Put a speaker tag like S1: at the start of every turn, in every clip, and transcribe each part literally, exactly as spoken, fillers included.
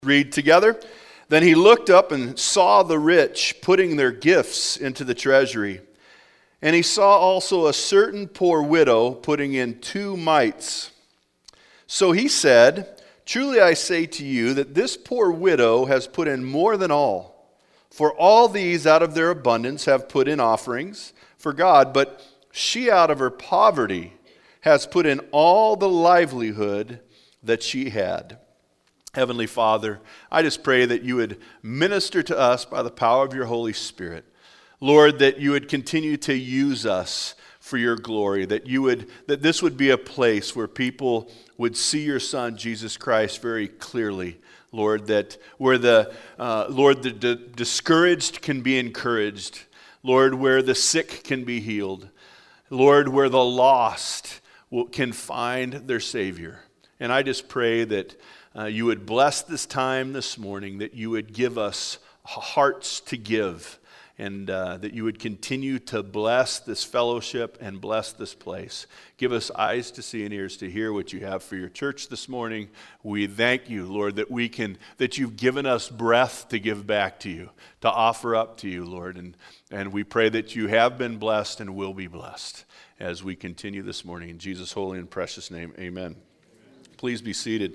S1: Read together. Then he looked up and saw the rich putting their gifts into the treasury. And he saw also a certain poor widow putting in two mites. So he said, "Truly I say to you that this poor widow has put in more than all. For all these out of their abundance have put in offerings for God, but she out of her poverty has put in all the livelihood that she had." Heavenly Father, I just pray that you would minister to us by the power of your Holy Spirit. Lord, that you would continue to use us for your glory, that you would, that this would be a place where people would see your Son, Jesus Christ, very clearly. Lord, that where the, uh, Lord, the d- discouraged can be encouraged. Lord, where the sick can be healed. Lord, where the lost will, can find their Savior. And I just pray that Uh, you would bless this time this morning, that you would give us hearts to give, and uh, that you would continue to bless this fellowship and bless this place. Give us eyes to see and ears to hear what you have for your church this morning. We thank you, Lord, that we can, that you've given us breath to give back to you, to offer up to you, Lord. And, and we pray that you have been blessed and will be blessed as we continue this morning. In Jesus' holy and precious name, amen. Amen. Please be seated.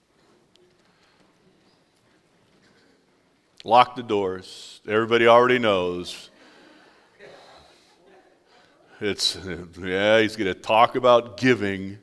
S1: Lock the doors. Everybody already knows. It's, yeah, he's going to talk about giving.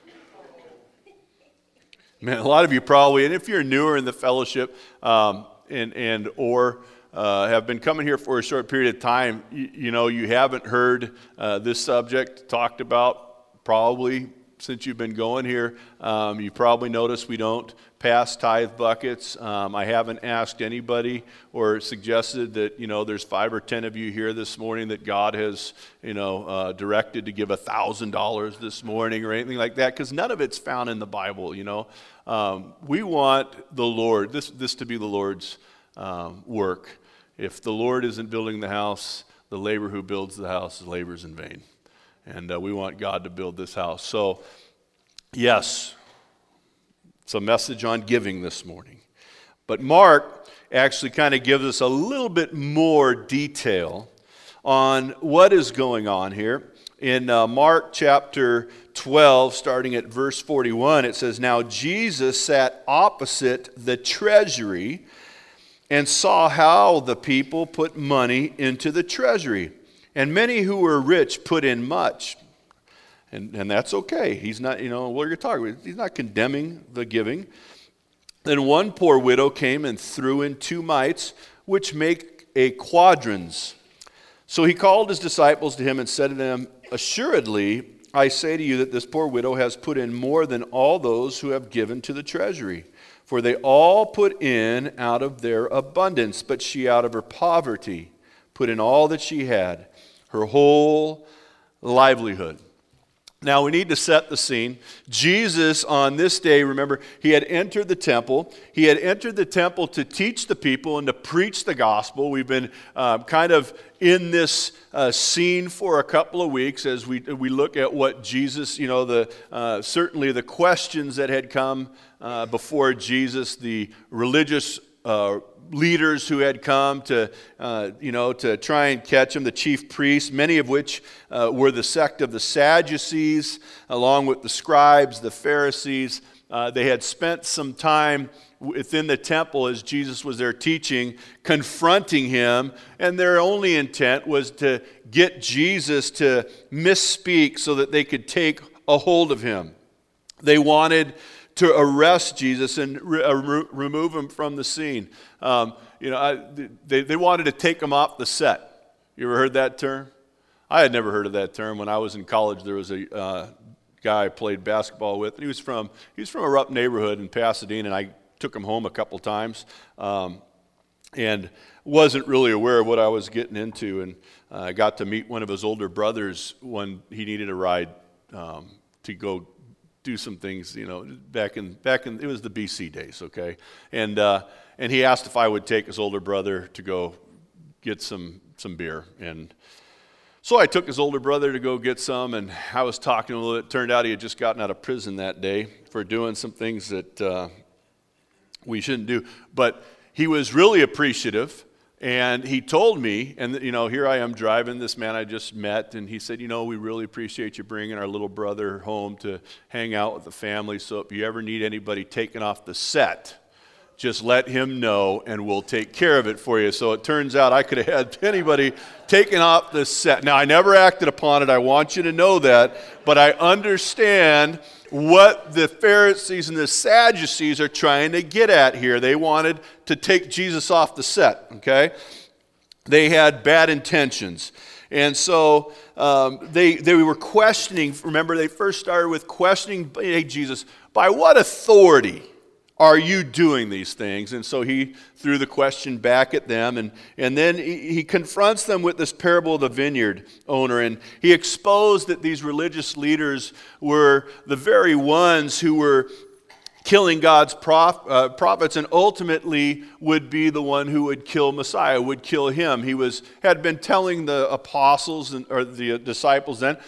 S1: Man, a lot of you probably, and if you're newer in the fellowship um, and, and or uh, have been coming here for a short period of time, you, you know, you haven't heard uh, this subject talked about probably since you've been going here. Um, you probably noticed we don't pass tithe buckets. Um, I haven't asked anybody or suggested that, you know, there's five or ten of you here this morning that God has, you know, uh, directed to give a thousand dollars this morning or anything like that, because none of it's found in the Bible, you know. Um, we want the Lord, this, this to be the Lord's um, work. If the Lord isn't building the house, the laborer who builds the house labors in vain. And uh, we want God to build this house. So, yes, it's a message on giving this morning. But Mark actually kind of gives us a little bit more detail on what is going on here. In uh, Mark chapter twelve, starting at verse forty-one, it says, "Now Jesus sat opposite the treasury and saw how the people put money into the treasury. And many who were rich put in much." And, and that's okay. He's not, you know, what you're talking about. He's not condemning the giving. "Then one poor widow came and threw in two mites, which make a quadrans. So he called his disciples to him and said to them, 'Assuredly, I say to you that this poor widow has put in more than all those who have given to the treasury. For they all put in out of their abundance, but she out of her poverty put in all that she had, her whole livelihood.'" Now we need to set the scene. Jesus on this day, remember, he had entered the temple. He had entered the temple to teach the people and to preach the gospel. We've been uh, kind of in this uh, scene for a couple of weeks as we we look at what Jesus, you know, the uh, certainly the questions that had come uh, before Jesus, the religious uh leaders who had come to, uh, you know, to try and catch him, the chief priests, many of which uh, were the sect of the Sadducees, along with the scribes, the Pharisees. Uh, they had spent some time within the temple as Jesus was there teaching, confronting him, and their only intent was to get Jesus to misspeak so that they could take a hold of him. They wanted to arrest Jesus and re- uh, re- remove him from the scene. Um, you know, I, they, they wanted to take him off the set. You ever heard that term? I had never heard of that term. When I was in college, there was a uh, guy I played basketball with, and he was from he was from a rough neighborhood in Pasadena, and I took him home a couple times, um, and wasn't really aware of what I was getting into, and uh, I got to meet one of his older brothers when he needed a ride um, to go do some things, you know, back in, back in, it was the B C days, okay? And uh, and he asked if I would take his older brother to go get some some beer. And so I took his older brother to go get some, and I was talking to him a little bit. It turned out he had just gotten out of prison that day for doing some things that uh, we shouldn't do. But he was really appreciative, and he told me, and you know, here I am driving this man I just met, and he said, you know, we really appreciate you bringing our little brother home to hang out with the family, so if you ever need anybody taken off the set, just let him know and we'll take care of it for you. So it turns out I could have had anybody taken off the set. Now, I never acted upon it. I want you to know that. But I understand what the Pharisees and the Sadducees are trying to get at here. They wanted to take Jesus off the set, okay? They had bad intentions. And so um, they, they were questioning. Remember, they first started with questioning, hey, Jesus, by what authority are you doing these things? And so he threw the question back at them, and, and then he, he confronts them with this parable of the vineyard owner, and he exposed that these religious leaders were the very ones who were killing God's prof, uh, prophets, and ultimately would be the one who would kill Messiah, would kill him. He was had been telling the apostles and, or the disciples then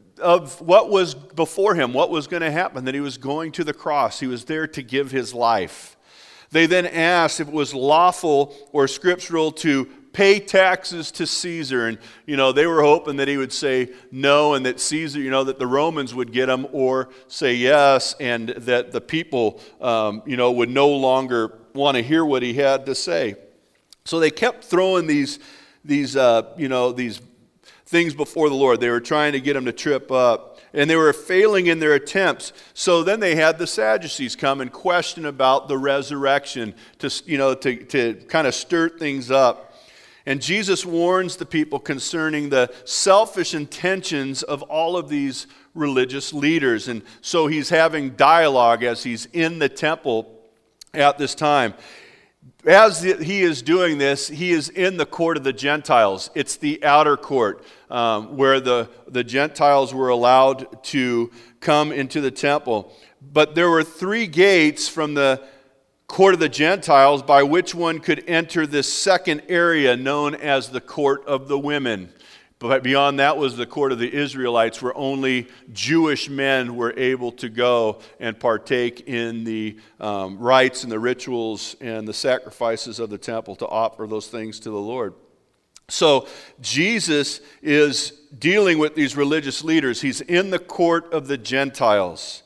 S1: of what was before him, what was going to happen, that he was going to the cross. He was there to give his life. They then asked if it was lawful or scriptural to pay taxes to Caesar. And, you know, they were hoping that he would say no, and that Caesar, you know, that the Romans would get him, or say yes, and that the people, um, you know, would no longer want to hear what he had to say. So they kept throwing these, these, uh, you know, these things before the Lord. They were trying to get him to trip up, and they were failing in their attempts. So then they had the Sadducees come and question about the resurrection to, you know, to, to kind of stir things up. And Jesus warns the people concerning the selfish intentions of all of these religious leaders. And so he's having dialogue as he's in the temple at this time. As he is doing this, he is in the court of the Gentiles. It's the outer court um, where the, the Gentiles were allowed to come into the temple. But there were three gates from the court of the Gentiles by which one could enter this second area known as the court of the women. But beyond that was the court of the Israelites, where only Jewish men were able to go and partake in the um, rites and the rituals and the sacrifices of the temple to offer those things to the Lord. So Jesus is dealing with these religious leaders. He's in the court of the Gentiles.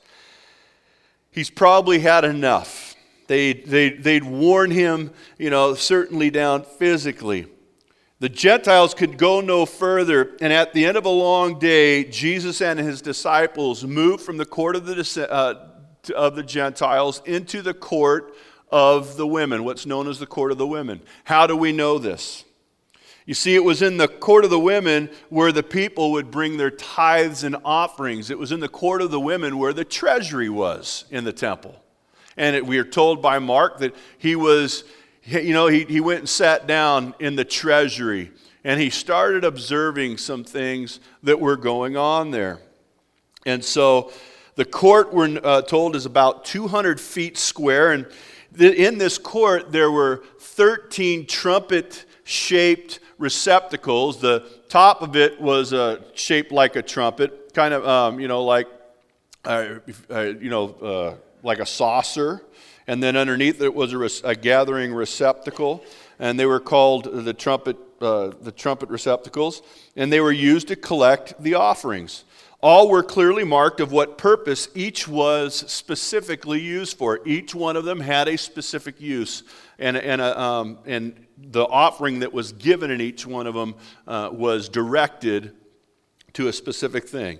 S1: He's probably had enough. They, they, they'd worn him, you know, certainly down physically. The Gentiles could go no further, and at the end of a long day, Jesus and his disciples moved from the court of the, uh, of the Gentiles into the court of the women, what's known as the court of the women. How do we know this? You see, it was in the court of the women where the people would bring their tithes and offerings. It was in the court of the women where the treasury was in the temple. And it, we are told by Mark that he was... You know, he, he went and sat down in the treasury, and he started observing some things that were going on there. And so the court, we're uh, told, is about two hundred feet square. And th- in this court, there were thirteen trumpet-shaped receptacles. The top of it was uh, shaped like a trumpet, kind of, um, you know, like, uh, uh, you know, uh, like a saucer. And then underneath it was a, a gathering receptacle, and they were called the trumpet, uh, the trumpet receptacles, and they were used to collect the offerings. All were clearly marked of what purpose each was specifically used for. Each one of them had a specific use, and and a, um, and the offering that was given in each one of them uh, was directed to a specific thing.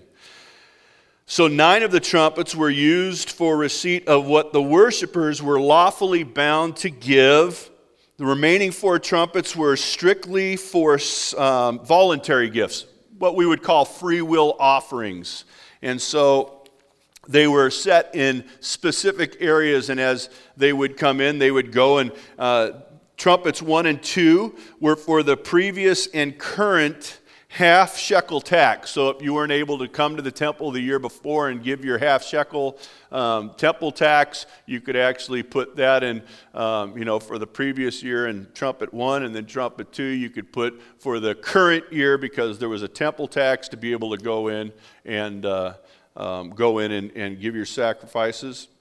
S1: So nine of the trumpets were used for receipt of what the worshipers were lawfully bound to give. The remaining four trumpets were strictly for um, voluntary gifts, what we would call free will offerings. And so they were set in specific areas, and as they would come in, they would go, and uh, trumpets one and two were for the previous and current half shekel tax. So if you weren't able to come to the temple the year before and give your half shekel um, temple tax, you could actually put that in, um, you know, for the previous year in trumpet one, and then trumpet two you could put for the current year, because there was a temple tax to be able to go in and uh, um, go in and, and give your sacrifices.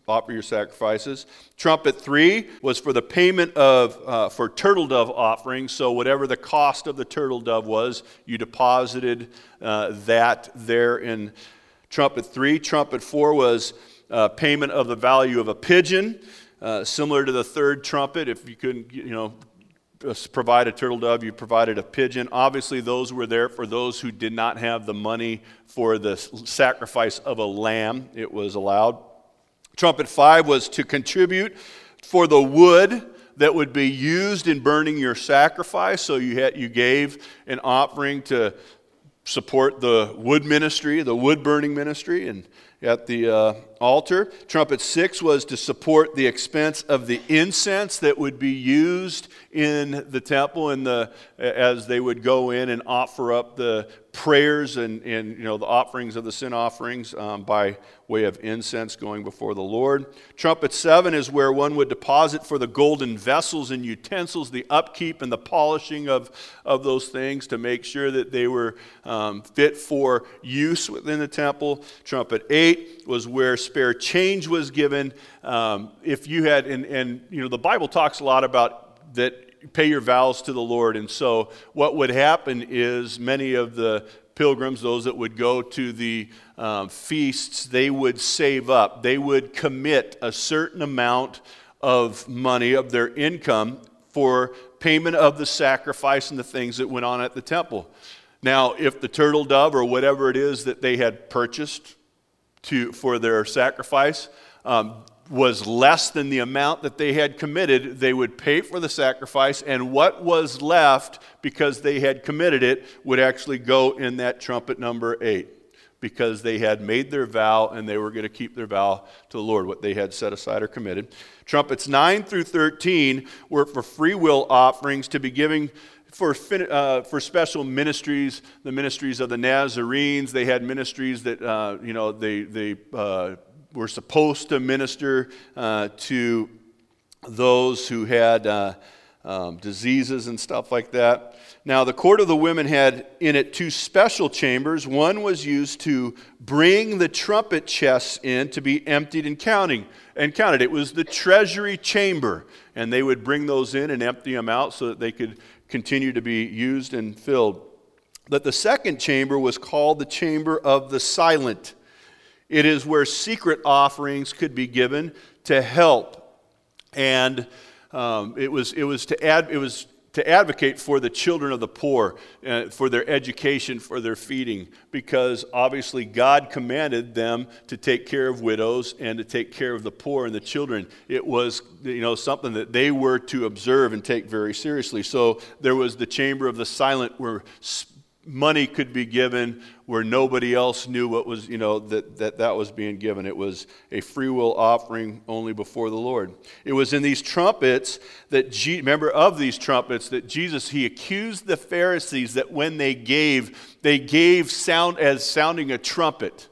S1: offer your sacrifices. Trumpet three was for the payment of, uh, for turtle dove offerings. So whatever the cost of the turtle dove was, you deposited uh, that there in trumpet three. Trumpet four was uh, payment of the value of a pigeon, uh, similar to the third trumpet. If you couldn't, you know, provide a turtle dove, you provided a pigeon. Obviously, those were there for those who did not have the money for the sacrifice of a lamb. It was allowed. Trumpet five was to contribute for the wood that would be used in burning your sacrifice. So you had you gave an offering to support the wood ministry, the wood burning ministry, and at the uh, altar. Trumpet six was to support the expense of the incense that would be used in the temple, and the as they would go in and offer up the prayers and, and you know the offerings of the sin offerings um, by way of incense going before the Lord. Trumpet seven is where one would deposit for the golden vessels and utensils, the upkeep and the polishing of, of those things to make sure that they were um, fit for use within the temple. Trumpet eight was where spare change was given. Um, if you had, and, and you know the Bible talks a lot about that, pay your vows to the Lord. And so what would happen is many of the pilgrims, those that would go to the um, feasts, they would save up. They would commit a certain amount of money, of their income, for payment of the sacrifice and the things that went on at the temple. Now, if the turtle dove or whatever it is that they had purchased to for their sacrifice um, was less than the amount that they had committed, they would pay for the sacrifice, and what was left, because they had committed it, would actually go in that trumpet number eight, because they had made their vow and they were going to keep their vow to the Lord, what they had set aside or committed. Trumpets nine through thirteen were for free will offerings to be given for, uh, for special ministries, the ministries of the Nazarenes. They had ministries that, uh, you know, they, they uh, were supposed to minister uh, to those who had uh, um, diseases and stuff like that. Now, the court of the women had in it two special chambers. One was used to bring the trumpet chests in to be emptied and counting and counted. It was the treasury chamber, and they would bring those in and empty them out so that they could continue to be used and filled. But the second chamber was called the chamber of the silent. It is where secret offerings could be given to help, and um, it was it was to add it was to advocate for the children of the poor, uh, for their education, for their feeding, because obviously God commanded them to take care of widows and to take care of the poor and the children. It was, you know, something that they were to observe and take very seriously. So there was the chamber of the silent, where money could be given where nobody else knew what was, you know, that, that that was being given. It was a free will offering only before the Lord. It was in these trumpets that, Je- remember of these trumpets, that Jesus, he accused the Pharisees that when they gave, they gave sound as sounding a trumpet.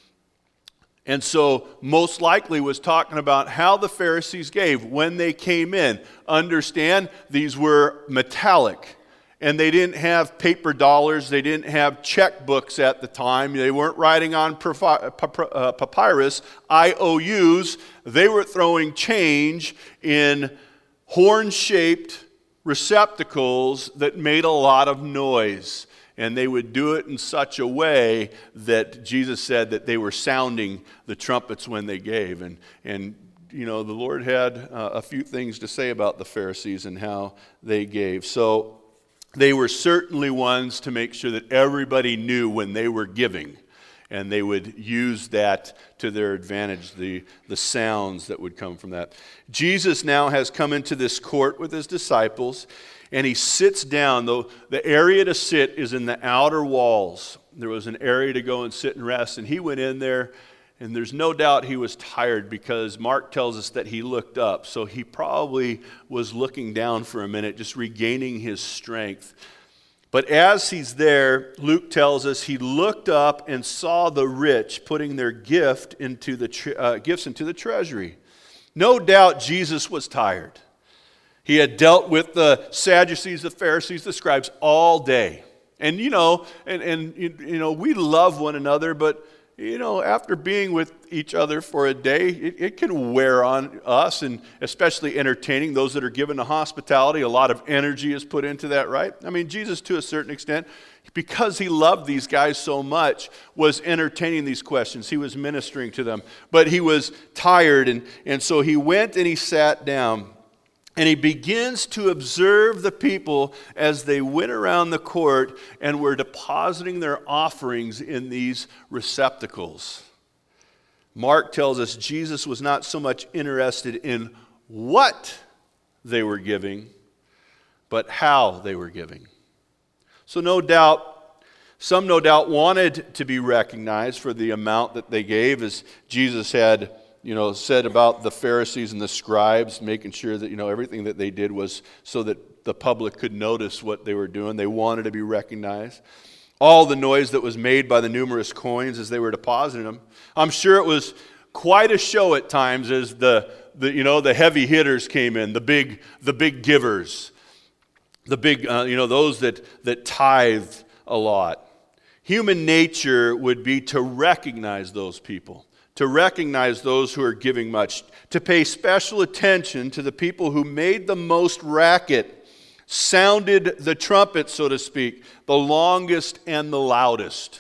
S1: And so most likely was talking about how the Pharisees gave when they came in. Understand, these were metallic. And they didn't have paper dollars. They didn't have checkbooks at the time. They weren't writing on papyrus, I O Us. They were throwing change in horn-shaped receptacles that made a lot of noise. And they would do it in such a way that Jesus said that they were sounding the trumpets when they gave. And, and you know, the Lord had uh, a few things to say about the Pharisees and how they gave. So they were certainly ones to make sure that everybody knew when they were giving, and they would use that to their advantage, the, the sounds that would come from that. Jesus now has come into this court with his disciples, and he sits down. Though the area to sit is in the outer walls. There was an area to go and sit and rest, and he went in there. And there's no doubt he was tired, because Mark tells us that he looked up. So he probably was looking down for a minute, just regaining his strength. But as he's there, Luke tells us he looked up and saw the rich putting their gift into the tre- uh, gifts into the treasury. No doubt Jesus was tired. He had dealt with the Sadducees, the Pharisees, the scribes all day. And you know, and, and you know, we love one another, but you know, after being with each other for a day, it, it can wear on us, and especially entertaining those that are given to hospitality. A lot of energy is put into that, right? I mean, Jesus, to a certain extent, because he loved these guys so much, was entertaining these questions. He was ministering to them. But he was tired, and, and so he went and he sat down. And he begins to observe the people as they went around the court and were depositing their offerings in these receptacles. Mark tells us Jesus was not so much interested in what they were giving, but how they were giving. So no doubt, some no doubt wanted to be recognized for the amount that they gave, as Jesus had you know, said about the Pharisees and the scribes, making sure that, you know, everything that they did was so that the public could notice what they were doing. They wanted to be recognized. All the noise that was made by the numerous coins as they were depositing them. I'm sure it was quite a show at times as the, the you know, the heavy hitters came in, the big, the big givers, the big, uh, you know, those that, that tithed a lot. Human nature would be to recognize those people, to recognize those who are giving much, to pay special attention to the people who made the most racket, sounded the trumpet, so to speak, the longest and the loudest.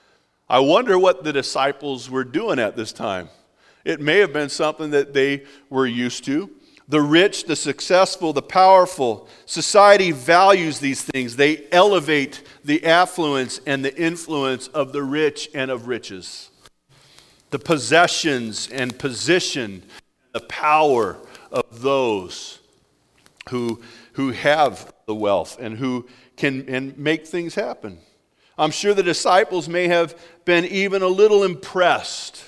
S1: I wonder what the disciples were doing at this time. It may have been something that they were used to. The rich, the successful, the powerful, society values these things. They elevate the affluence and the influence of the rich and of riches. The possessions and position, the power of those who, who have the wealth and who can and make things happen. I'm sure the disciples may have been even a little impressed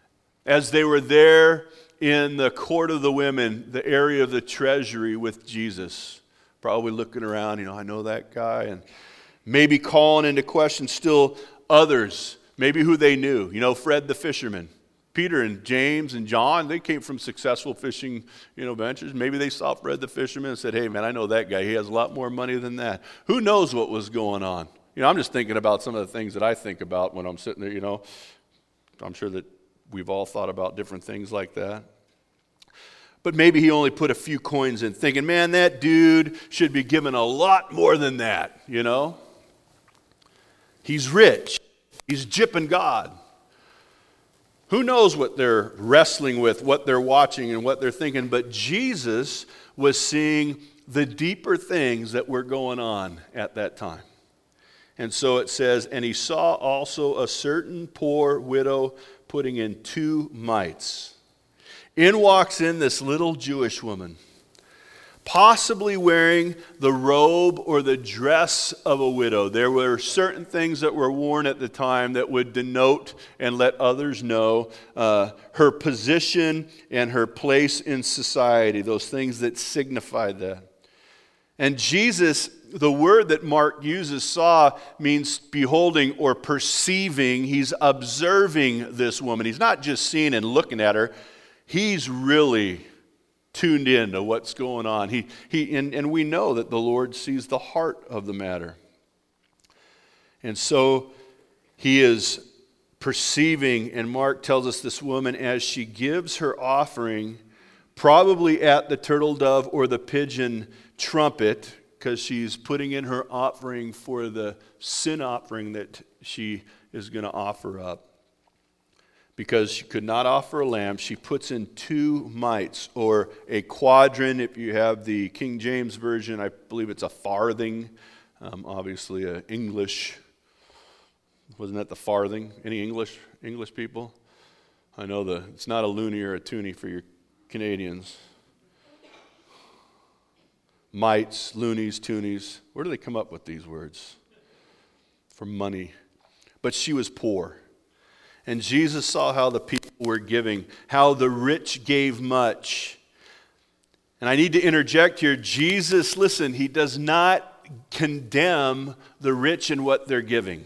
S1: as they were there in the court of the women, the area of the treasury with Jesus. Probably looking around, you know, I know that guy, and maybe calling into question still others. Maybe who they knew, you know, Fred the fisherman. Peter and James and John, they came from successful fishing, you know, ventures. Maybe they saw Fred the fisherman and said, hey, man, I know that guy. He has a lot more money than that. Who knows what was going on? You know, I'm just thinking about some of the things that I think about when I'm sitting there, you know. I'm sure that we've all thought about different things like that. But maybe he only put a few coins in thinking, man, that dude should be given a lot more than that, you know. He's rich. He's gypping God. Who knows what they're wrestling with, what they're watching, and what they're thinking. But Jesus was seeing the deeper things that were going on at that time. And so it says, and he saw also a certain poor widow putting in two mites. In walks in this little Jewish woman, possibly wearing the robe or the dress of a widow. There were certain things that were worn at the time that would denote and let others know uh, her position and her place in society, those things that signified that. And Jesus, the word that Mark uses, saw, means beholding or perceiving. He's observing this woman. He's not just seeing and looking at her. He's really tuned in to what's going on. He, he, and, and we know that the Lord sees the heart of the matter. And so he is perceiving, and Mark tells us this woman, as she gives her offering, probably at the turtle dove or the pigeon trumpet, because she's putting in her offering for the sin offering that she is going to offer up. Because she could not offer a lamb, she puts in two mites, or a quadrant. If you have the King James Version, I believe it's a farthing. Um, obviously, a English. Wasn't that the farthing? Any English English people? I know the it's not a loonie or a toonie for your Canadians. Mites, loonies, toonies. Where do they come up with these words? For money. But she was poor. And Jesus saw how the people were giving, how the rich gave much. And I need to interject here. Jesus, listen, he does not condemn the rich in what they're giving.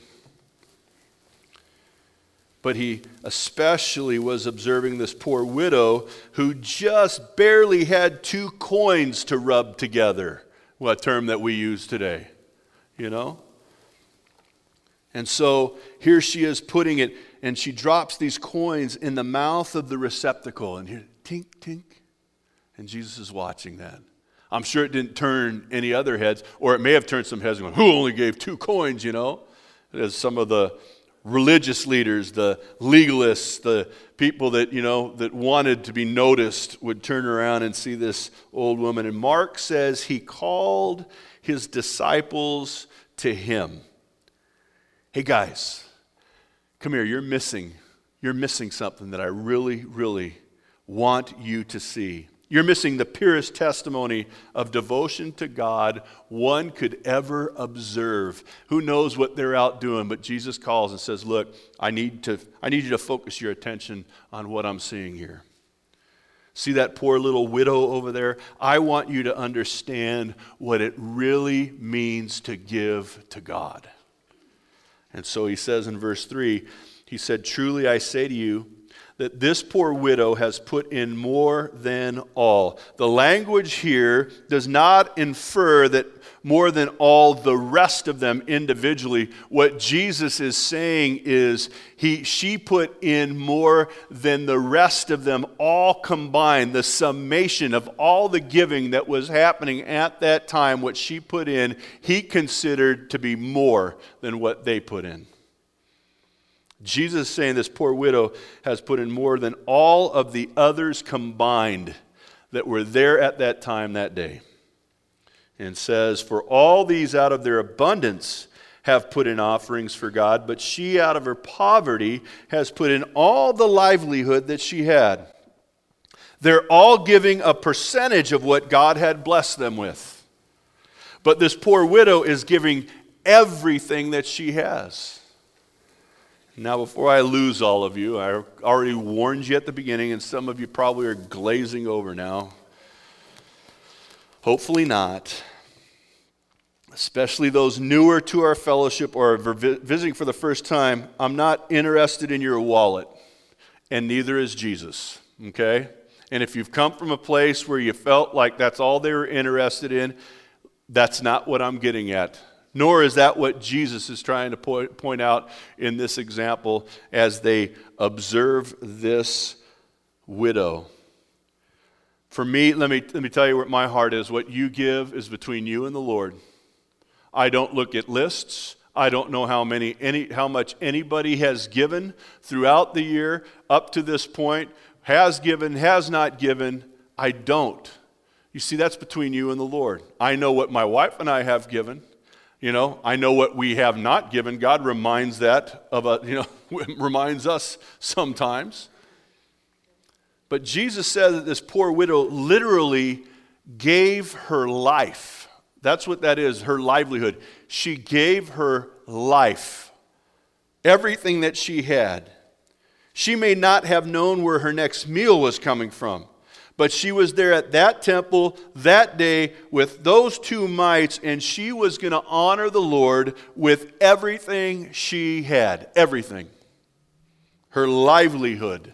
S1: But he especially was observing this poor widow who just barely had two coins to rub together. Well, a term that we use today, you know? And so here she is putting it. and she drops these coins in the mouth of the receptacle. And here, tink, tink. And Jesus is watching that. I'm sure it didn't turn any other heads, or it may have turned some heads going, who only gave two coins, you know? As some of the religious leaders, the legalists, the people that, you know, that wanted to be noticed would turn around and see this old woman. And Mark says he called his disciples to him. Hey guys, come here, you're missing, you're missing something that I really, really want you to see. You're missing the purest testimony of devotion to God one could ever observe. Who knows what they're out doing, but Jesus calls and says, look, I need to, I need you to focus your attention on what I'm seeing here. See that poor little widow over there? I want you to understand what it really means to give to God. And so he says in verse three, he said, truly I say to you, that this poor widow has put in more than all. The language here does not infer that more than all the rest of them individually. What Jesus is saying is he, she put in more than the rest of them all combined. The summation of all the giving that was happening at that time, what she put in, he considered to be more than what they put in. Jesus is saying this poor widow has put in more than all of the others combined that were there at that time that day. And says, for all these out of their abundance have put in offerings for God, but she out of her poverty has put in all the livelihood that she had. They're all giving a percentage of what God had blessed them with. But this poor widow is giving everything that she has. Now, before I lose all of you, I already warned you at the beginning, and some of you probably are glazing over now. Hopefully not. Especially those newer to our fellowship or are visiting for the first time, I'm not interested in your wallet, and neither is Jesus, okay? And if you've come from a place where you felt like that's all they were interested in, that's not what I'm getting at. Nor is that what Jesus is trying to point, point out in this example as they observe this widow. For me, let me, let me tell you what my heart is. What you give is between you and the Lord. I don't look at lists. I don't know how many, any, how much anybody has given throughout the year up to this point. Has given, has not given. I don't. You see, that's between you and the Lord. I know what my wife and I have given. You know, I know what we have not given. God reminds that of a, you know, reminds us sometimes. But Jesus said that this poor widow literally gave her life. That's what that is, her livelihood. She gave her life, everything that she had. She may not have known where her next meal was coming from, but she was there at that temple that day with those two mites, and she was going to honor the Lord with everything she had. Everything. Her livelihood.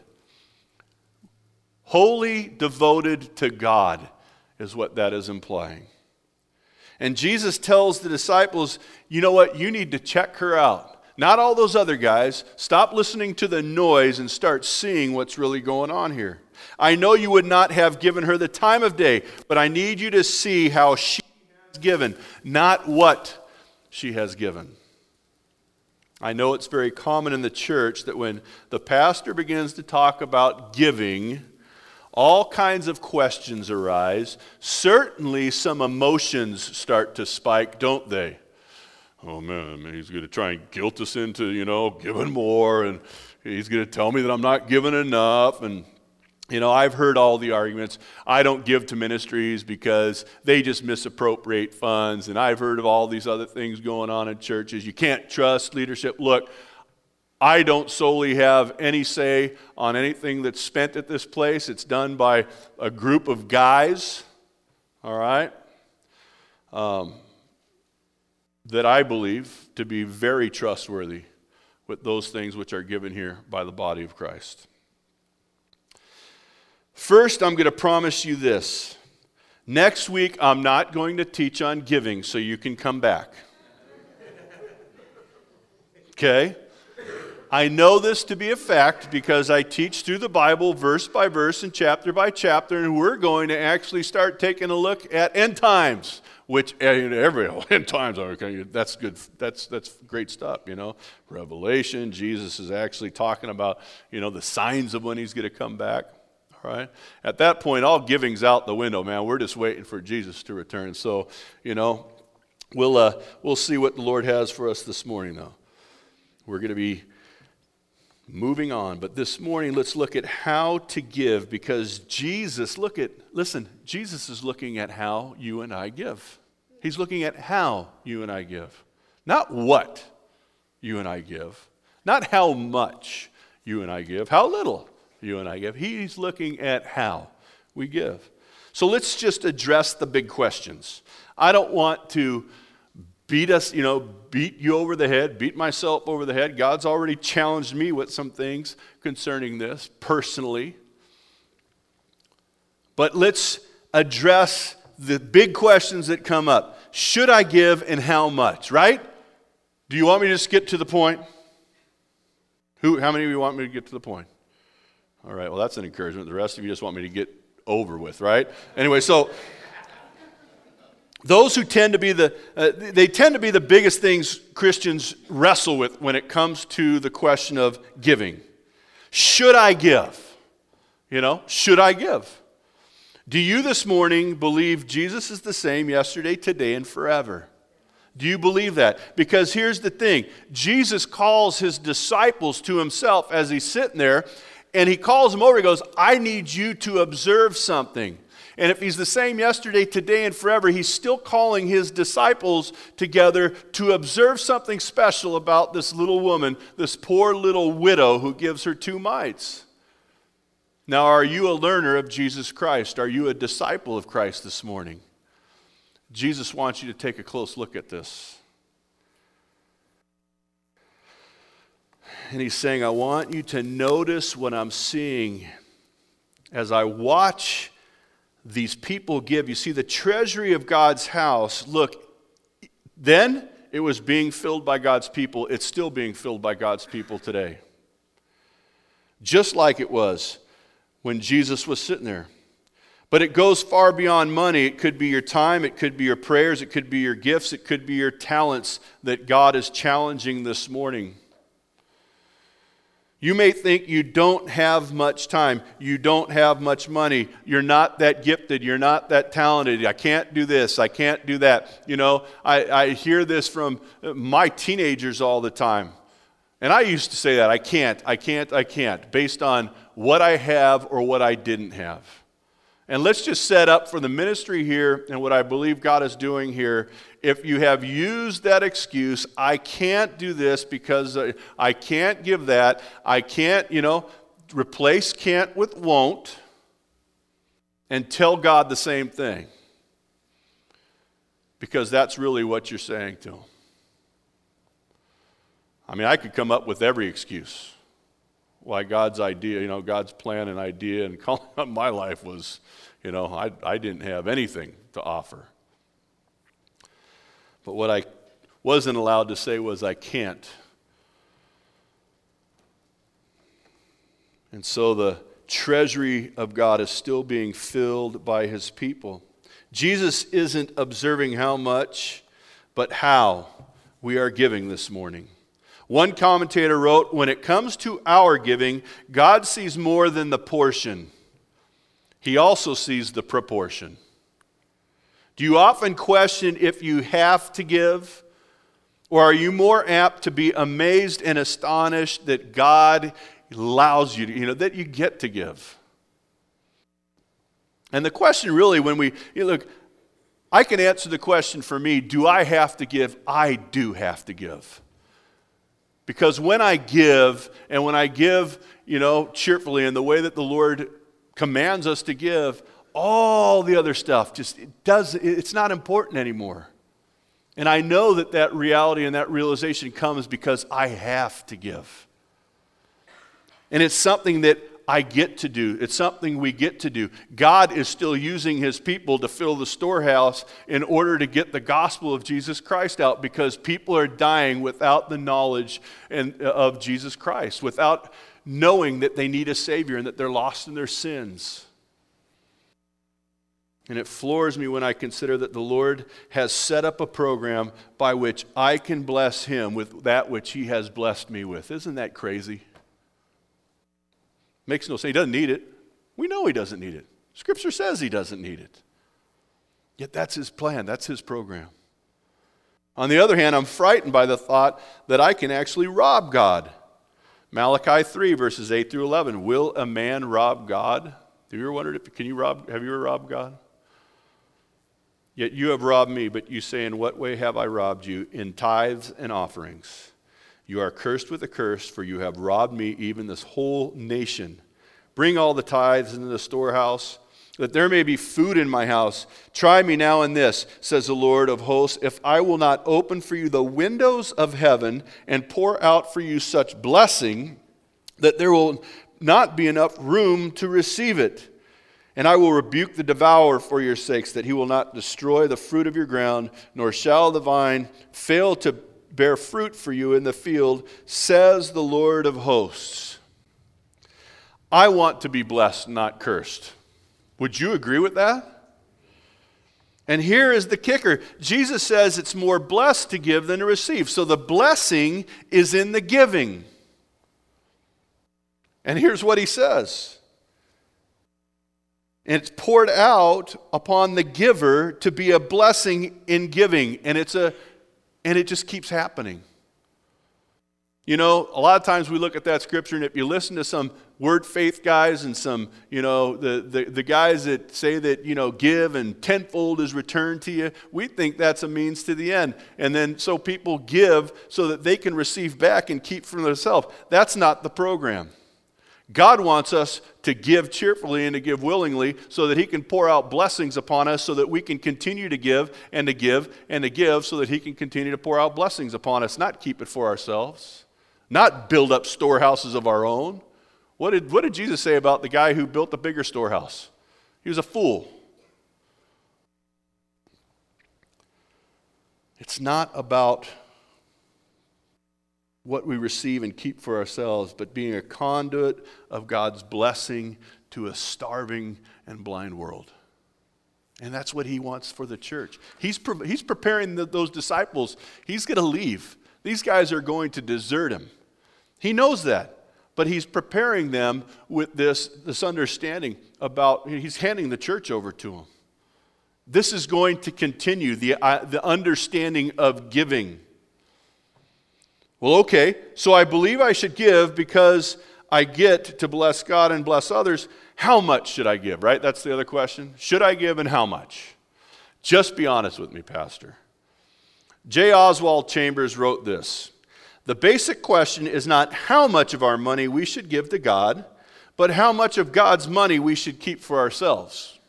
S1: Wholly devoted to God is what that is implying. And Jesus tells the disciples, you know what? You need to check her out. Not all those other guys. Stop listening to the noise and start seeing what's really going on here. I know you would not have given her the time of day, but I need you to see how she has given, not what she has given. I know it's very common in the church that when the pastor begins to talk about giving, all kinds of questions arise. Certainly some emotions start to spike, don't they? Oh man, he's going to try and guilt us into, you know, giving more, and he's going to tell me that I'm not giving enough. And you know, I've heard all the arguments. I don't give to ministries because they just misappropriate funds. And I've heard of all these other things going on in churches. You can't trust leadership. Look, I don't solely have any say on anything that's spent at this place. It's done by a group of guys, all right, um, that I believe to be very trustworthy with those things which are given here by the body of Christ. First, I'm going to promise you this. Next week, I'm not going to teach on giving, so you can come back. Okay? I know this to be a fact because I teach through the Bible verse by verse and chapter by chapter, and we're going to actually start taking a look at end times, which every end times, okay, that's good. That's that's great stuff, you know. Revelation, Jesus is actually talking about, you know, the signs of when he's going to come back. All right. At that point, all giving's out the window, man. We're just waiting for Jesus to return. So, you know, we'll uh, we'll see what the Lord has for us this morning, though. We're going to be moving on, but this morning let's look at how to give, because Jesus, look at, listen, Jesus is looking at how you and I give. He's looking at how you and I give. Not what you and I give. Not how much you and I give. How little you and I give. He's looking at how we give. So let's just address the big questions. I don't want to beat us, you know, beat you over the head, beat myself over the head. God's already challenged me with some things concerning this personally. But let's address the big questions that come up. Should I give and how much, right? Do you want me to just get to the point? Who? How many of you want me to get to the point? All right, well, that's an encouragement. The rest of you just want me to get over with, right? Anyway, so those who tend to be the, uh, they tend to be the biggest things Christians wrestle with when it comes to the question of giving. Should I give? You know, should I give? Do you this morning believe Jesus is the same yesterday, today, and forever? Do you believe that? Because here's the thing. Jesus calls his disciples to himself as he's sitting there, and he calls them over. He goes, I need you to observe something. And if he's the same yesterday, today, and forever, he's still calling his disciples together to observe something special about this little woman, this poor little widow who gives her two mites. Now, are you a learner of Jesus Christ? Are you a disciple of Christ this morning? Jesus wants you to take a close look at this. And he's saying, I want you to notice what I'm seeing as I watch these people give. You see, the treasury of God's house, look, then it was being filled by God's people. It's still being filled by God's people today. Just like it was when Jesus was sitting there. But it goes far beyond money. It could be your time, it could be your prayers, it could be your gifts, it could be your talents that God is challenging this morning. You may think you don't have much time, you don't have much money, you're not that gifted, you're not that talented, I can't do this, I can't do that. You know, I, I hear this from my teenagers all the time. And I used to say that, I can't, I can't, I can't, based on what I have or what I didn't have. And let's just set up for the ministry here and what I believe God is doing here. If you have used that excuse, I can't do this because I can't give that, I can't, you know, replace can't with won't, and tell God the same thing. Because that's really what you're saying to him. I mean, I could come up with every excuse why God's idea, you know, God's plan and idea and calling on my life was, you know, I, I didn't have anything to offer. But what I wasn't allowed to say was I can't. And so the treasury of God is still being filled by his people. Jesus isn't observing how much, but how we are giving this morning. One commentator wrote, when it comes to our giving, God sees more than the portion. He also sees the proportion. Do you often question if you have to give? Or are you more apt to be amazed and astonished that God allows you to, you know, that you get to give? And the question really, when we, you know, look, I can answer the question for me, do I have to give? I do have to give. Because when I give, and when I give, you know, cheerfully in the way that the Lord commands us to give, all the other stuff just it does, it's not important anymore. And I know that that reality and that realization comes because I have to give. And it's something that I get to do. It's something we get to do. God is still using his people to fill the storehouse in order to get the gospel of Jesus Christ out, because people are dying without the knowledge and, of Jesus Christ, without knowing that they need a Savior and that they're lost in their sins. And it floors me when I consider that the Lord has set up a program by which I can bless him with that which he has blessed me with. Isn't that crazy? Makes no sense. He doesn't need it. We know he doesn't need it. Scripture says he doesn't need it. Yet that's his plan. That's his program. On the other hand, I'm frightened by the thought that I can actually rob God. Malachi three, verses eight through eleven. Will a man rob God? Have you ever wondered if, can you rob, have you ever robbed God? Yet you have robbed me, but you say, in what way have I robbed you? In tithes and offerings. You are cursed with a curse, for you have robbed me, even this whole nation. Bring all the tithes into the storehouse, that there may be food in my house. Try me now in this, says the Lord of hosts, if I will not open for you the windows of heaven and pour out for you such blessing that there will not be enough room to receive it. And I will rebuke the devourer for your sakes, that he will not destroy the fruit of your ground, nor shall the vine fail to bear fruit for you in the field, says the Lord of hosts. I want to be blessed, not cursed. Would you agree with that? And here is the kicker. Jesus says it's more blessed to give than to receive. So the blessing is in the giving. And here's what he says. And it's poured out upon the giver to be a blessing in giving. And it's a and it just keeps happening. You know, a lot of times we look at that scripture, and if you listen to some word faith guys and some, you know, the, the, the guys that say that, you know, give and tenfold is returned to you, we think that's a means to the end. And then so people give so that they can receive back and keep for themselves. That's not the program. God wants us to give cheerfully and to give willingly so that he can pour out blessings upon us so that we can continue to give and to give and to give so that he can continue to pour out blessings upon us, not keep it for ourselves, not build up storehouses of our own. What did, what did Jesus say about the guy who built the bigger storehouse? He was a fool. It's not about what we receive and keep for ourselves, but being a conduit of God's blessing to a starving and blind world. And that's what he wants for the church. He's, pre- he's preparing the, those disciples. He's going to leave. These guys are going to desert him. He knows that, but he's preparing them with this, this understanding about, he's handing the church over to them. This is going to continue, the, uh, the understanding of giving. Well, okay, so I believe I should give because I get to bless God and bless others. How much should I give, right? That's the other question. Should I give and how much? Just be honest with me, Pastor. J. Oswald Chambers wrote this. The basic question is not how much of our money we should give to God, but how much of God's money we should keep for ourselves.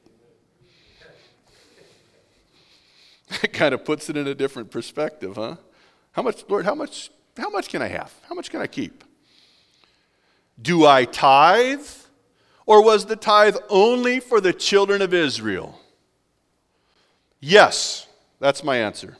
S1: That kind of puts it in a different perspective, huh? How much, Lord, how much, how much can I have? How much can I keep? Do I tithe? Or was the tithe only for the children of Israel? Yes, that's my answer.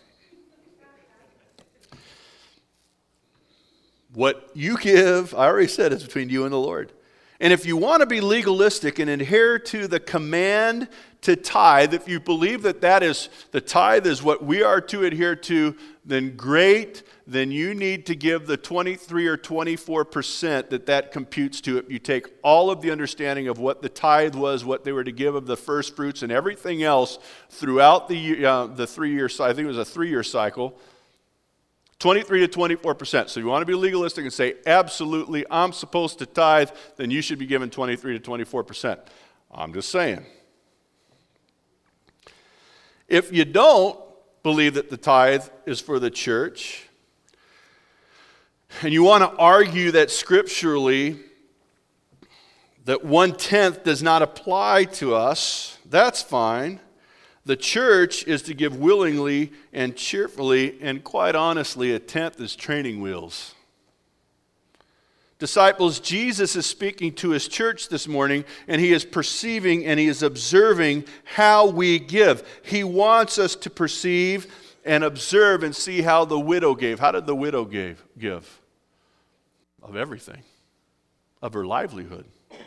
S1: What you give, I already said, is between you and the Lord. And if you want to be legalistic and adhere to the command to tithe, if you believe that that is, the tithe is what we are to adhere to, then great, then you need to give the twenty-three or twenty-four percent that that computes to. If you take all of the understanding of what the tithe was, what they were to give of the first fruits and everything else throughout the, uh, the three-year cycle, I think it was a three-year cycle, twenty-three to twenty-four percent. So you want to be legalistic and say, absolutely, I'm supposed to tithe, then you should be given twenty-three to twenty-four percent. I'm just saying. If you don't believe that the tithe is for the church, and you want to argue that scripturally that one-tenth does not apply to us, that's fine. The church is to give willingly and cheerfully, and quite honestly, a tenth is training wheels. Disciples, Jesus is speaking to his church this morning, and he is perceiving and he is observing how we give. He wants us to perceive and observe and see how the widow gave. How did the widow give? give? Of everything, of her livelihood.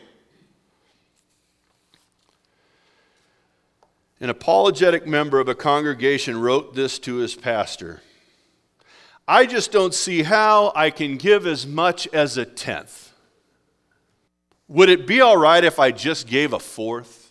S1: An apologetic member of a congregation wrote this to his pastor. I just don't see how I can give as much as a tenth. Would it be all right if I just gave a fourth?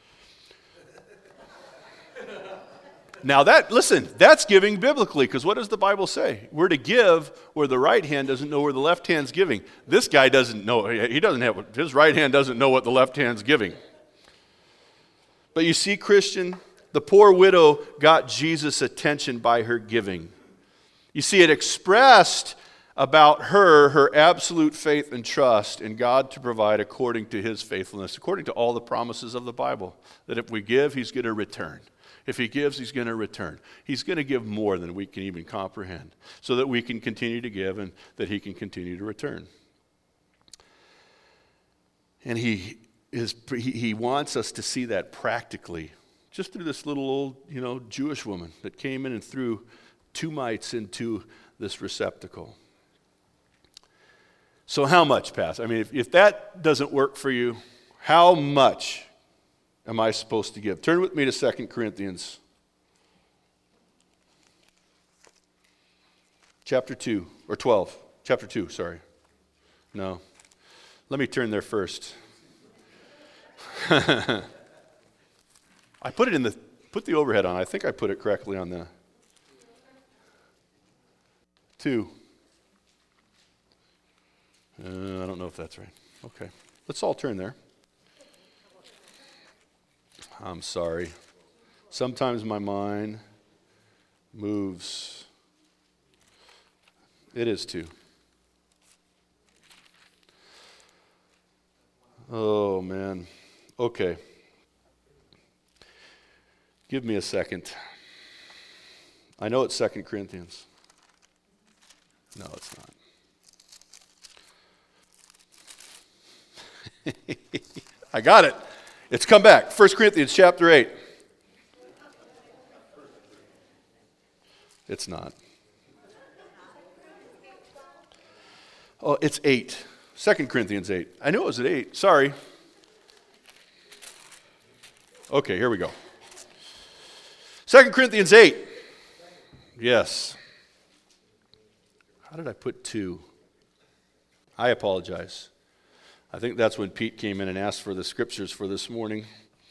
S1: Now that, listen, that's giving biblically, because what does the Bible say? We're to give where the right hand doesn't know where the left hand's giving. This guy doesn't know, he doesn't have, his right hand doesn't know what the left hand's giving. But you see, Christian, the poor widow got Jesus' attention by her giving. You see, it expressed about her, her absolute faith and trust in God to provide according to his faithfulness, according to all the promises of the Bible, that if we give, he's going to return. If he gives, he's going to return. He's going to give more than we can even comprehend, so that we can continue to give and that he can continue to return. And he is he wants us to see that practically, just through this little old, you know, Jewish woman that came in and threw two mites into this receptacle. So how much, Pastor? I mean, if, if that doesn't work for you, how much am I supposed to give? Turn with me to Second Corinthians chapter two, or twelve. Chapter two, sorry. No. Let me turn there first. I put it in the, put the overhead on. I think I put it correctly on the two. Uh, I don't know if that's right. Okay. Let's all turn there. I'm sorry. Sometimes my mind moves. It is two. Oh, man. Okay. Give me a second. I know it's Second Corinthians. No, it's not. I got it. It's come back. First Corinthians chapter eight. It's not. Oh, it's eight. Second Corinthians eight. I knew it was at eight. Sorry. Okay, here we go. Second Corinthians eight. Yes. How did I put two? I apologize. I think that's when Pete came in and asked for the scriptures for this morning.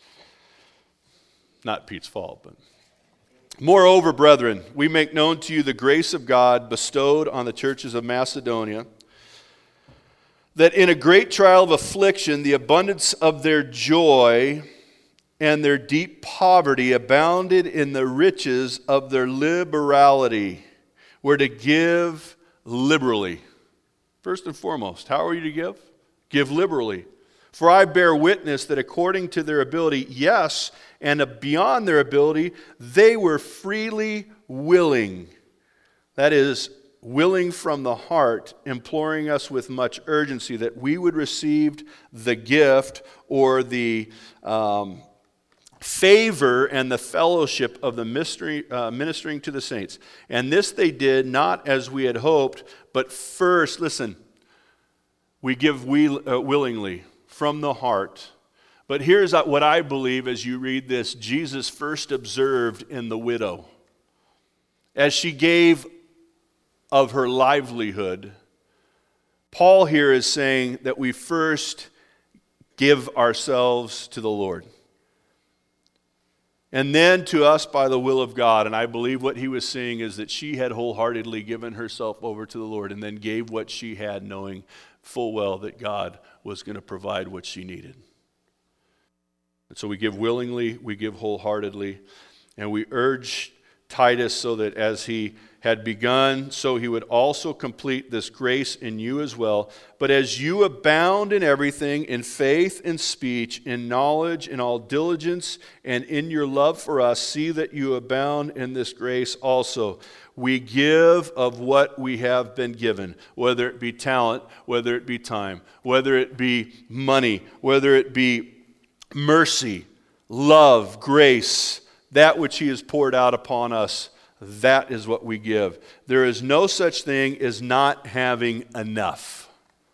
S1: Not Pete's fault, but. Moreover, brethren, we make known to you the grace of God bestowed on the churches of Macedonia, that in a great trial of affliction, the abundance of their joy and their deep poverty abounded in the riches of their liberality. We're to give liberally. First and foremost, how are you to give? Give liberally. For I bear witness that according to their ability, yes, and beyond their ability, they were freely willing. That is, willing from the heart, imploring us with much urgency that we would receive the gift or the um, favor and the fellowship of the mystery, uh, ministering to the saints. And this they did not as we had hoped, but first, listen, we give we, uh, willingly from the heart. But here's what I believe as you read this. Jesus first observed in the widow. As she gave of her livelihood, Paul here is saying that we first give ourselves to the Lord. And then to us by the will of God. And I believe what he was saying is that she had wholeheartedly given herself over to the Lord and then gave what she had, knowing full well that God was going to provide what she needed. And so we give willingly, we give wholeheartedly, and we urge Titus so that as he had begun, so he would also complete this grace in you as well. But as you abound in everything, in faith, in speech, in knowledge, in all diligence, and in your love for us, see that you abound in this grace also. We give of what we have been given, whether it be talent, whether it be time, whether it be money, whether it be mercy, love, grace, that which he has poured out upon us. That is what we give. There is no such thing as not having enough,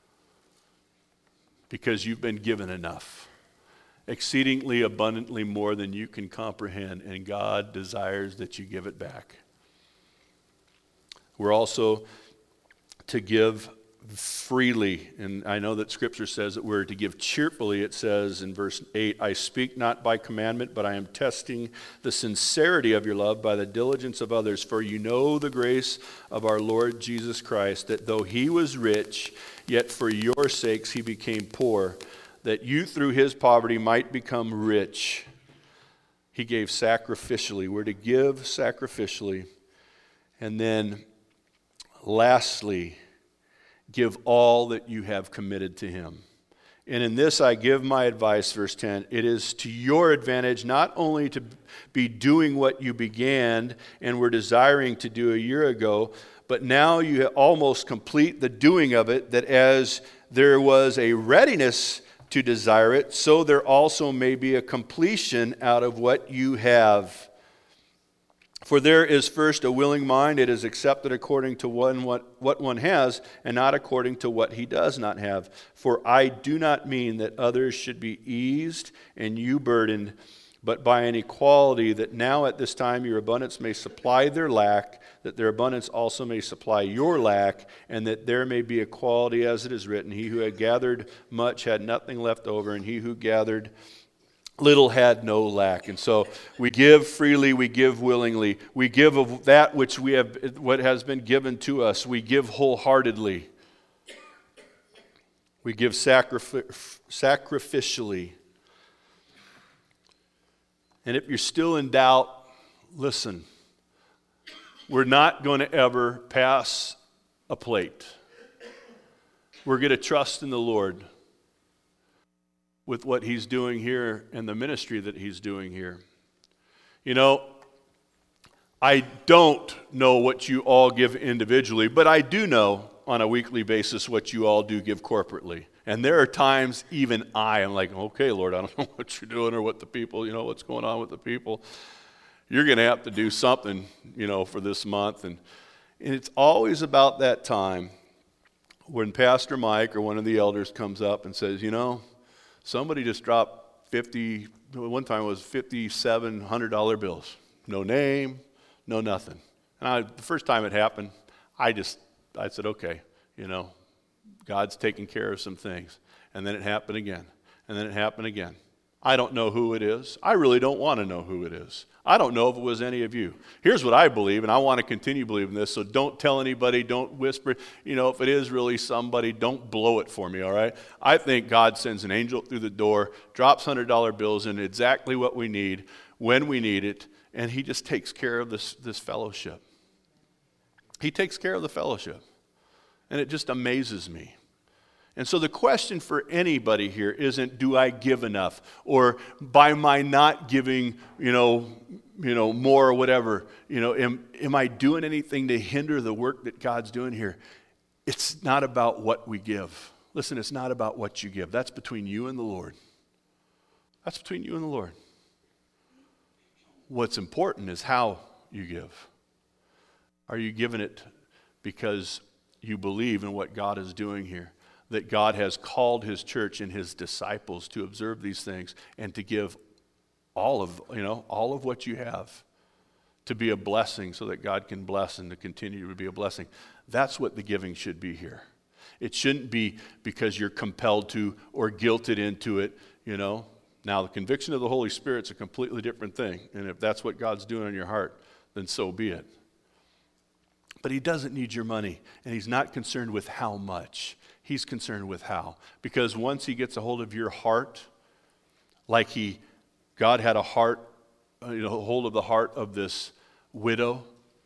S1: because you've been given enough, exceedingly abundantly more than you can comprehend, and God desires that you give it back. We're also to give freely, and I know that Scripture says that we're to give cheerfully. It says in verse eight, I speak not by commandment, but I am testing the sincerity of your love by the diligence of others. For you know the grace of our Lord Jesus Christ, that though he was rich, yet for your sakes he became poor, that you through his poverty might become rich. He gave sacrificially. We're to give sacrificially. And then lastly, give all that you have committed to him. And in this I give my advice, verse ten, it is to your advantage not only to be doing what you began and were desiring to do a year ago, but now you almost complete the doing of it, that as there was a readiness to desire it, so there also may be a completion out of what you have. For there is first a willing mind, it is accepted according to one, what, what one has, and not according to what he does not have. For I do not mean that others should be eased and you burdened, but by an equality, that now at this time your abundance may supply their lack, that their abundance also may supply your lack, and that there may be equality, as it is written, he who had gathered much had nothing left over, and he who gathered little had no lack. And so we give freely, we give willingly. We give of that which we have, what has been given to us. We give wholeheartedly. We give sacrif- sacrificially. And if you're still in doubt, listen. We're not going to ever pass a plate. We're going to trust in the Lord with what he's doing here and the ministry that he's doing here. You know, I don't know what you all give individually, but I do know on a weekly basis what you all do give corporately. And there are times even I am like, okay, Lord, I don't know what you're doing or what the people, you know, what's going on with the people. You're going to have to do something, you know, for this month. And, and it's always about that time when Pastor Mike or one of the elders comes up and says, you know, somebody just dropped fifty, one time it was fifty-seven hundred dollar bills. No name, no nothing. And I, the first time it happened, I just, I said, okay, you know, God's taking care of some things. And then it happened again. And then it happened again. I don't know who it is. I really don't want to know who it is. I don't know if it was any of you. Here's what I believe, and I want to continue believing this, so don't tell anybody, don't whisper. You know, if it is really somebody, don't blow it for me, all right? I think God sends an angel through the door, drops one hundred dollar bills in exactly what we need, when we need it, and he just takes care of this, this fellowship. He takes care of the fellowship, and it just amazes me. And so the question for anybody here isn't, do I give enough? Or by my not giving, you know, you know, more or whatever, you know, am, am I doing anything to hinder the work that God's doing here? It's not about what we give. Listen, it's not about what you give. That's between you and the Lord. That's between you and the Lord. What's important is how you give. Are you giving it because you believe in what God is doing here? That God has called his church and his disciples to observe these things and to give all of, you know, all of what you have to be a blessing so that God can bless and to continue to be a blessing. That's what the giving should be here. It shouldn't be because you're compelled to or guilted into it, you know. Now, the conviction of the Holy Spirit's a completely different thing. And if that's what God's doing in your heart, then so be it. But he doesn't need your money, and he's not concerned with how much. He's concerned with how. Because once he gets a hold of your heart, like he, God had a heart, you know, hold of the heart of this widow,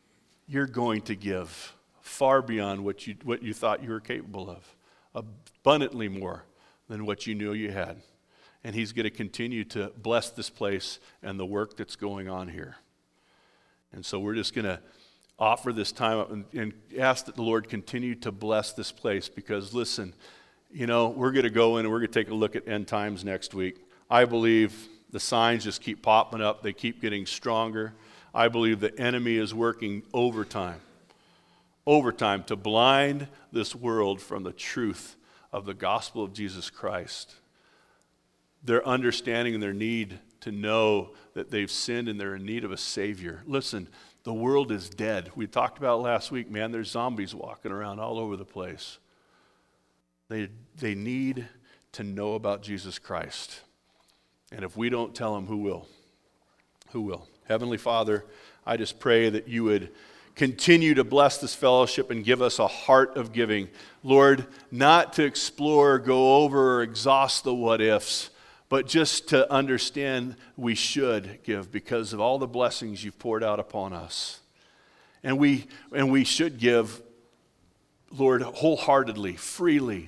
S1: you're going to give far beyond what you, what you thought you were capable of, abundantly more than what you knew you had. And he's going to continue to bless this place and the work that's going on here. And so we're just going to offer this time up and, and ask that the Lord continue to bless this place, because listen, you know, we're going to go in and we're going to take a look at end times next week. I believe the signs just keep popping up. They keep getting stronger. I believe the enemy is working overtime, overtime to blind this world from the truth of the gospel of Jesus Christ. Their understanding and their need to know that they've sinned and they're in need of a Savior. Listen, the world is dead. We talked about it last week, man. There's zombies walking around all over the place. They, they need to know about Jesus Christ. And if we don't tell them, who will? Who will? Heavenly Father, I just pray that you would continue to bless this fellowship and give us a heart of giving. Lord, not to explore, go over, or exhaust the what ifs, but just to understand we should give because of all the blessings you've poured out upon us. And we, and we should give, Lord, wholeheartedly, freely,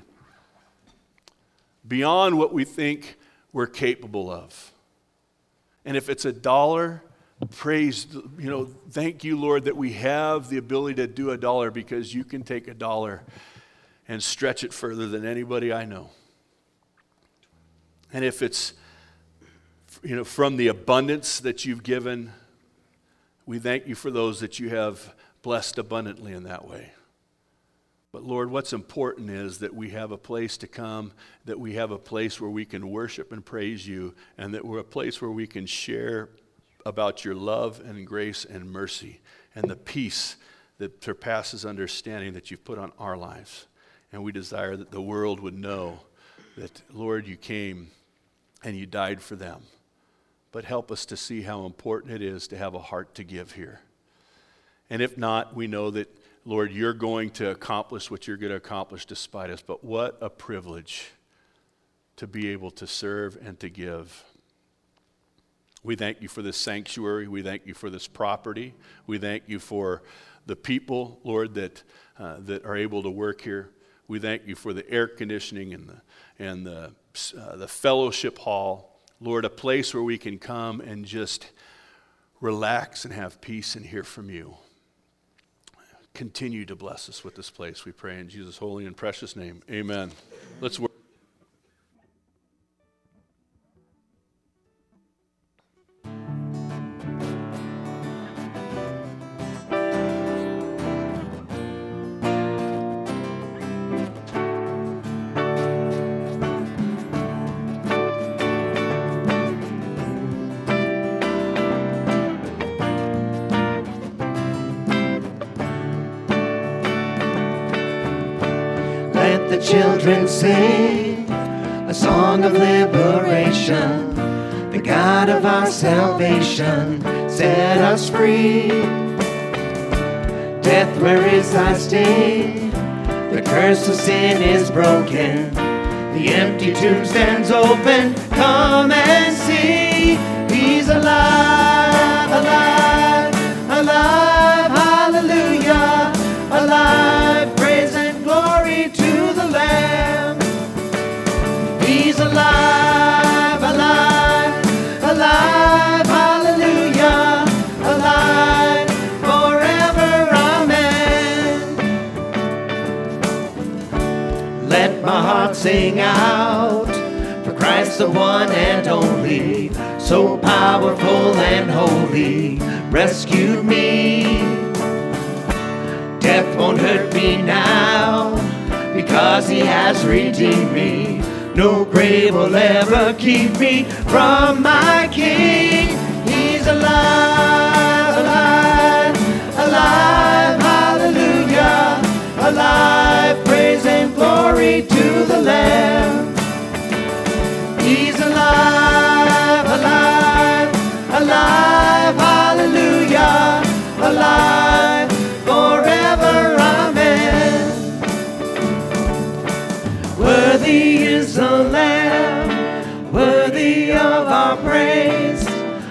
S1: beyond what we think we're capable of. And if it's a dollar, praise, you know, thank you, Lord, that we have the ability to do a dollar, because you can take a dollar and stretch it further than anybody I know. And if it's, you know, from the abundance that you've given, we thank you for those that you have blessed abundantly in that way. But Lord, what's important is that we have a place to come, that we have a place where we can worship and praise you, and that we're a place where we can share about your love and grace and mercy and the peace that surpasses understanding that you've put on our lives. And we desire that the world would know that, Lord, you came and you died for them. But help us to see how important it is to have a heart to give here. And if not, we know that, Lord, you're going to accomplish what you're going to accomplish despite us. But what a privilege to be able to serve and to give. We thank you for this sanctuary. We thank you for this property. We thank you for the people, Lord, that uh, that are able to work here. We thank you for the air conditioning and the and the uh, the fellowship hall, Lord, a place where we can come and just relax and have peace and hear from you. Continue to bless us with this place, we pray in Jesus' holy and precious name. Amen. Let's work.
S2: The children sing a song of liberation. The God of our salvation set us free. Death, where is thy sting? The curse of sin is broken. The empty tomb stands open. Come and see. He's alive, alive, alive. Hallelujah. Alive, praise and glory to the Lamb. He's alive, alive, alive, hallelujah, alive, forever, amen. Let my heart sing out for Christ the one and only, so powerful and holy, rescued me. Death won't hurt me now, because he has redeemed me. No grave will ever keep me from my King. He's alive, alive, alive, hallelujah, alive, praise and glory to the Lamb. He's alive, alive, alive, hallelujah, alive, forever, amen. Worthy is the Lamb, worthy of our praise.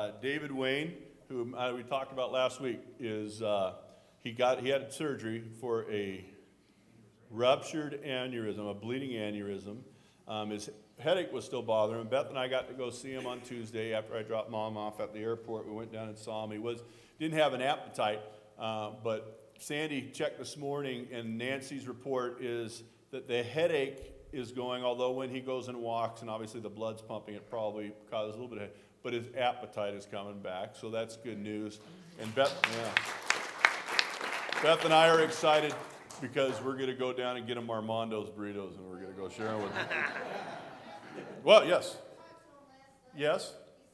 S1: uh, David Wayne, who uh, we talked about last week, is uh, he got he had surgery for a ruptured aneurysm, a bleeding aneurysm. Um, his headache was still bothering him. Beth and I got to go see him on Tuesday after I dropped Mom off at the airport. We went down and saw him. He was didn't have an appetite, uh, but Sandy checked this morning, and Nancy's report is that the headache is going, although when he goes and walks, and obviously the blood's pumping, it probably causes a little bit of headache, but his appetite is coming back, so that's good news. And Beth, yeah. Beth and I are excited because we're going to go down and get him Armando's burritos, and we're going to go share them with him. Well, yes. Yes?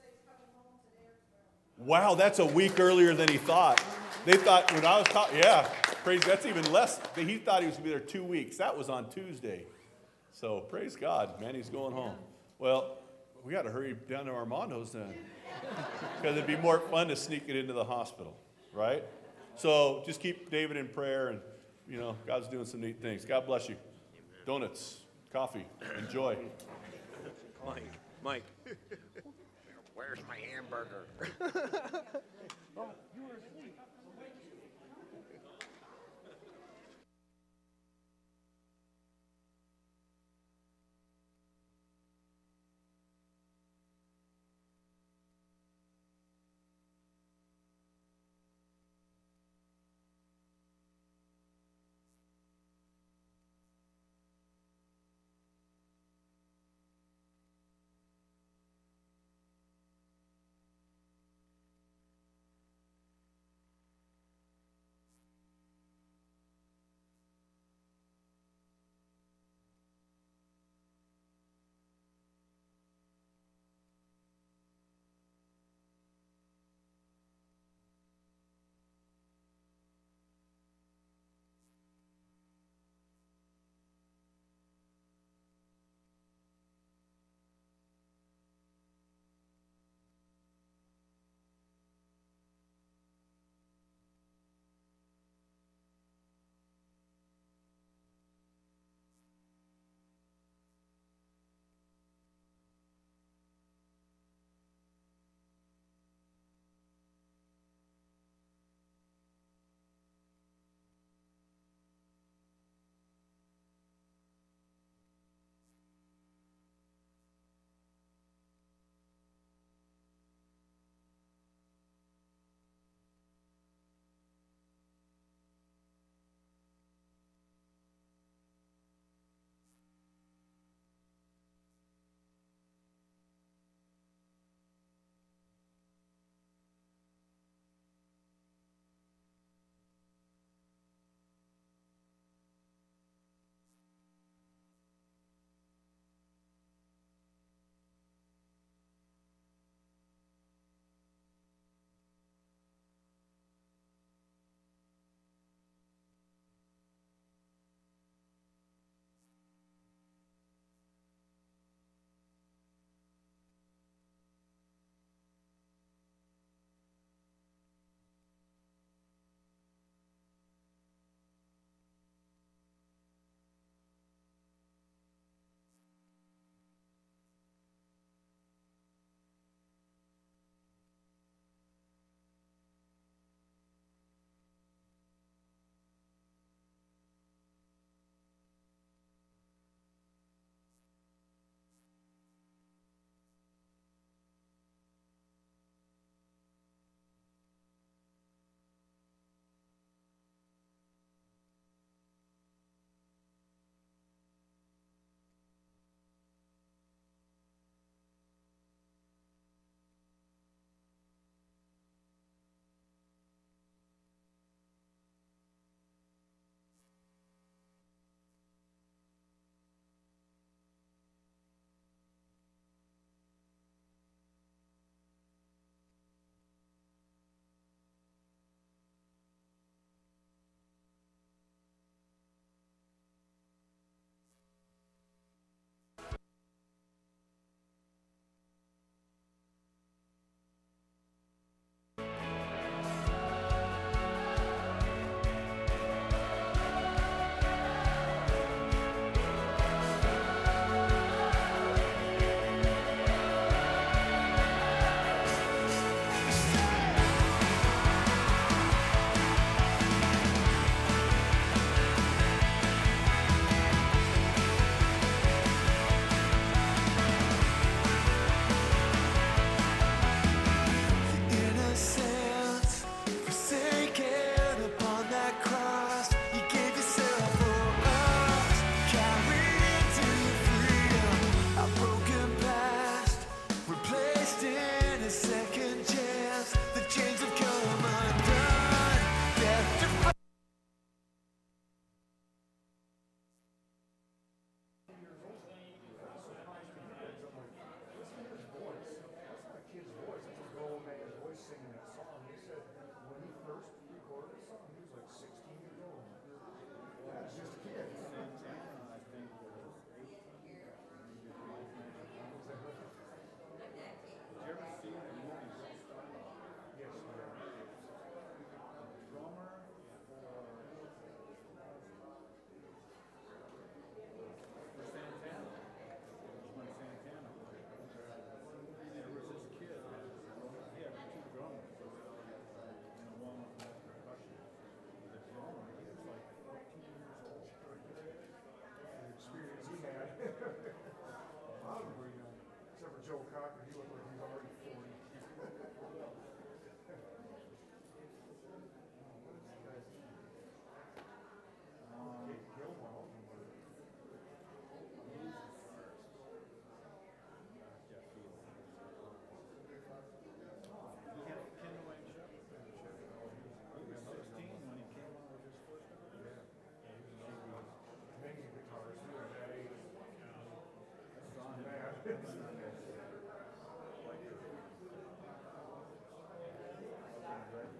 S1: Wow, that's a week earlier than he thought. They thought, when I was talking, yeah, praise, that's even less. He thought he was going to be there two weeks. That was on Tuesday. So praise God, man, he's going home. Well, we got to hurry down to Armando's then, because it'd be more fun to sneak it into the hospital, right? So just keep David in prayer, and you know God's doing some neat things. God bless you. Amen. Donuts, coffee, enjoy.
S3: Mike, Mike, where's my hamburger? Oh, you were asleep.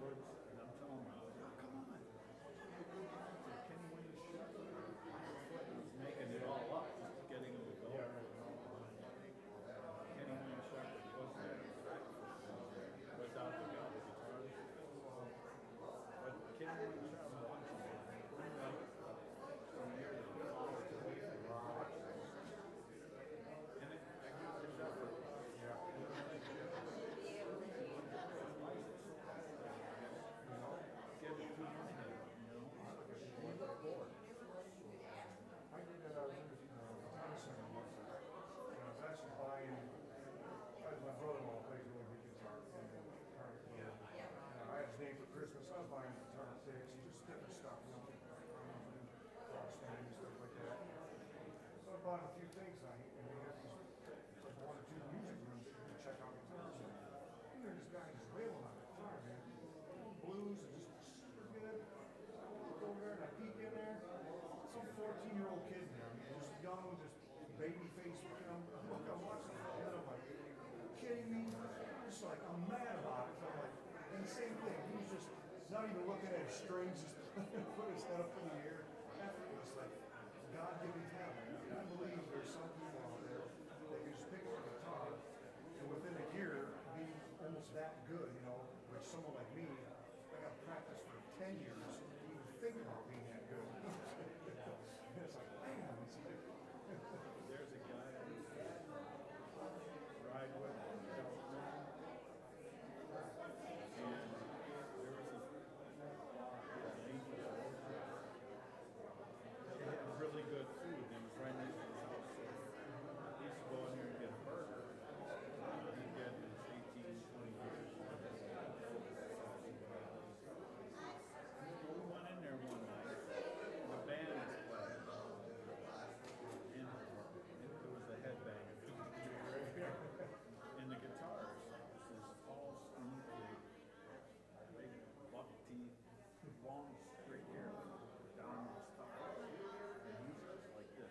S4: woods, and I'm telling him, oh, come on. Kenny Wayne Shepherd. I was making it all up, just getting him to go. Kenny Wayne Shepherd was there. Without the guy, the guitarist. But Kenny Wayne Shepherd wants to bring up from here to college away from rock. And it, I give it to Shepherd. Yeah. Get it to my head, you know. He's a board.
S5: I did that, I was in the guitar center once, and I was actually buying, I was my brother-in-law plays really good guitar, and guitar, yeah. And I had his name for Christmas, I was buying guitar picks, just different stuff, you know, crossfade and stuff like that. So I bought a few things, I, and we had these, like one or two music rooms to check out guitars, and there's this guy just wailing on the guitar, man. Blues and just super good. I walk over there and I peek in there. Some fourteen-year-old kid there, just young, just baby face. You know, look, I'm watching it, and I'm like, are you kidding me? Just like, I'm mad about it. I'm like, and the same thing. He was just not even looking at his strings, just put his head up in the air. After it was like, God-given talent. I believe there's some people out there that can just pick up a guitar and within a year be almost that good, you know, which someone like me, I got to practice for ten years to even think about being that good. It's like, man, it's like,
S4: There's a guy I used to ride with in California. And there was this lady. They had really good food. It was right next to his house. So he used to go in there and get a burger. He'd get his eighteen, twenty years. We went in there one night. The band was playing. And it was a headbanger. And the guitarist was this tall, skinny kid, big buck teeth, long straight hair down his top. And he's just like this.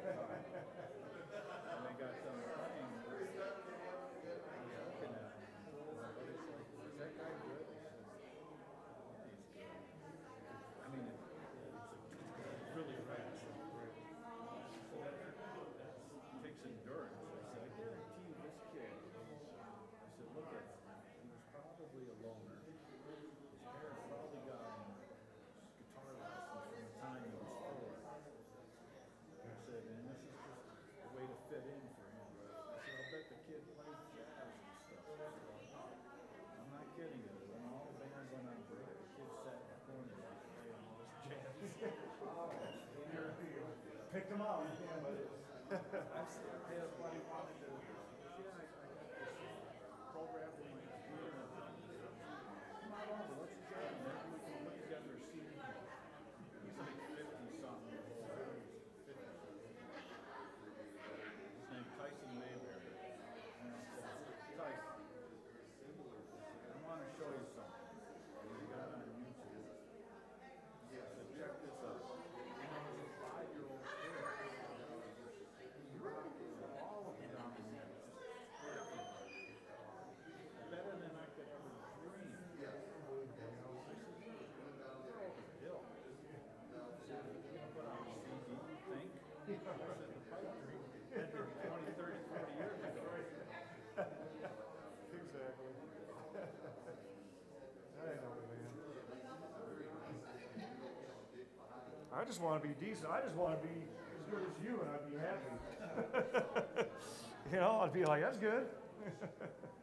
S4: And they got done playing. I was looking at him. But it's like, is that guy good? He said, yeah, he's good. I mean, it, it's, a, it's really fast. So that, that takes endurance. I said, I guarantee you this kid, I said, look at him. He was probably a loner. His parents probably got him guitar lessons from the time he was four. I said, and this is just a way to fit in for him. I said, I'll bet the kid plays jazz and stuff. I'm not kidding you. When all the bands went on break, the kid sat in the corner like playing all this jazz.
S5: picked him up.
S4: Yeah, but it, I said, hey, that's why he wanted to, yeah, I, I got this program we need to do. Come on over, let's jam. Maybe we can put together a C D. He's like fifty something years old. fifty. His name Tyson Mayberry. And I said, Tyson, I want to show you something. We got it on YouTube. I said, check this out. You know, as a five-year-old kid, he rocked all of them down there. Just better than I could ever dream. Yeah. I said, you're over the hill. I said, you know, put on a C D, you think? I said, the pipe dream ended twenty, thirty, forty years ago.
S5: Exactly. I know, man. I just want to be decent. I just want to be as good as you, and I'd be happy. You know, I'd be like, that's good.